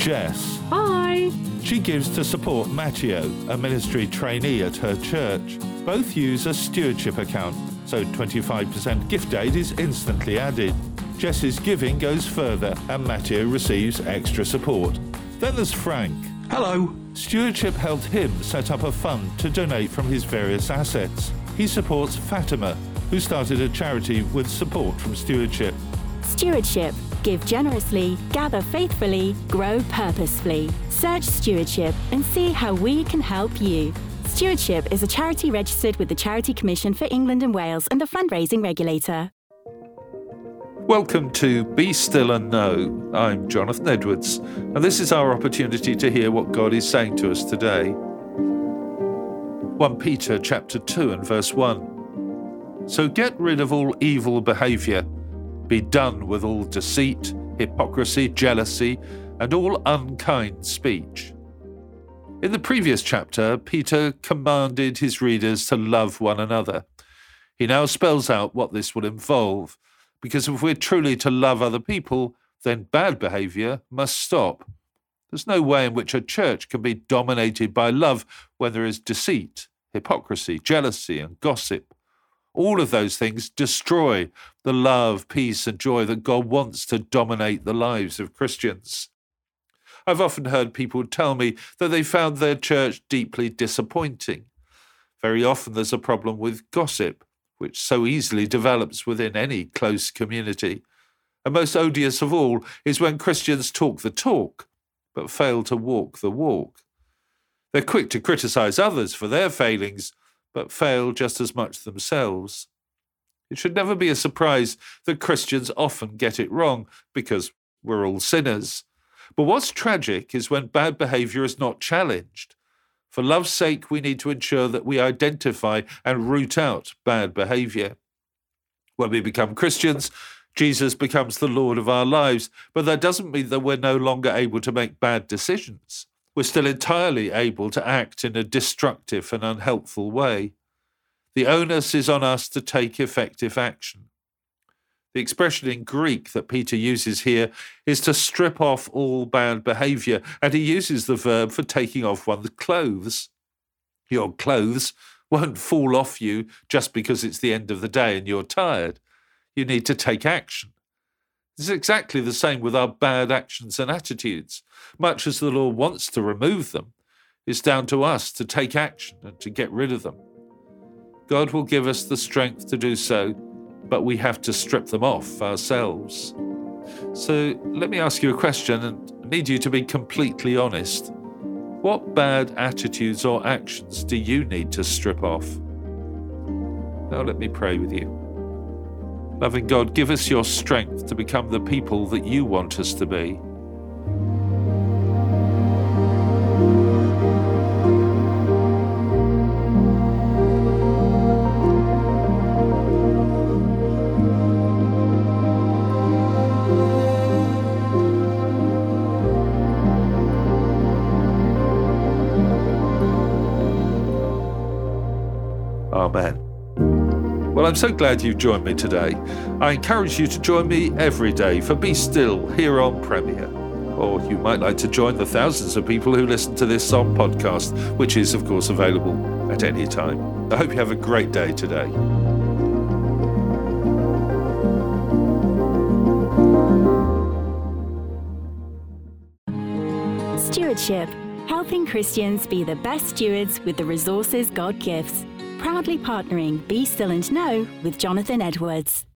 Jess. Hi. She gives to support Matteo, a ministry trainee at her church. Both use a stewardship account, so 25% gift aid is instantly added. Jess's giving goes further and Matteo receives extra support. Then there's Frank. Hello. Stewardship helped him set up a fund to donate from his various assets. He supports Fatima, who started a charity with support from Stewardship. Stewardship. Give generously, gather faithfully, grow purposefully. Search Stewardship and see how we can help you. Stewardship is a charity registered with the Charity Commission for England and Wales and the fundraising regulator. Welcome to Be Still and Know. I'm Jonathan Edwards, and this is our opportunity to hear what God is saying to us today. 1 Peter chapter 2 and verse 1. So get rid of all evil behaviour. Be done with all deceit, hypocrisy, jealousy, and all unkind speech. In the previous chapter, Peter commanded his readers to love one another. He now spells out what this will involve, because if we're truly to love other people, then bad behaviour must stop. There's no way in which a church can be dominated by love when there is deceit, hypocrisy, jealousy, and gossip. All of those things destroy the love, peace, and joy that God wants to dominate the lives of Christians. I've often heard people tell me that they found their church deeply disappointing. Very often there's a problem with gossip, which so easily develops within any close community. And most odious of all is when Christians talk the talk, but fail to walk the walk. They're quick to criticize others for their failings, but fail just as much themselves. It should never be a surprise that Christians often get it wrong, because we're all sinners. But what's tragic is when bad behaviour is not challenged. For love's sake, we need to ensure that we identify and root out bad behaviour. When we become Christians, Jesus becomes the Lord of our lives, but that doesn't mean that we're no longer able to make bad decisions. We're still entirely able to act in a destructive and unhelpful way. The onus is on us to take effective action. The expression in Greek that Peter uses here is to strip off all bad behaviour, and he uses the verb for taking off one's clothes. Your clothes won't fall off you just because it's the end of the day and you're tired. You need to take action. It's exactly the same with our bad actions and attitudes. Much as the Lord wants to remove them, it's down to us to take action and to get rid of them. God will give us the strength to do so, but we have to strip them off ourselves. So let me ask you a question, and I need you to be completely honest. What bad attitudes or actions do you need to strip off? Now let me pray with you. Loving God, give us your strength to become the people that you want us to be. Amen. Well, I'm so glad you've joined me today. I encourage you to join me every day for Be Still here on Premier. Or you might like to join the thousands of people who listen to this on podcast, which is, of course, available at any time. I hope you have a great day today. Stewardship. Helping Christians be the best stewards with the resources God gives. Proudly partnering Be Still and Know with Jonathan Edwards.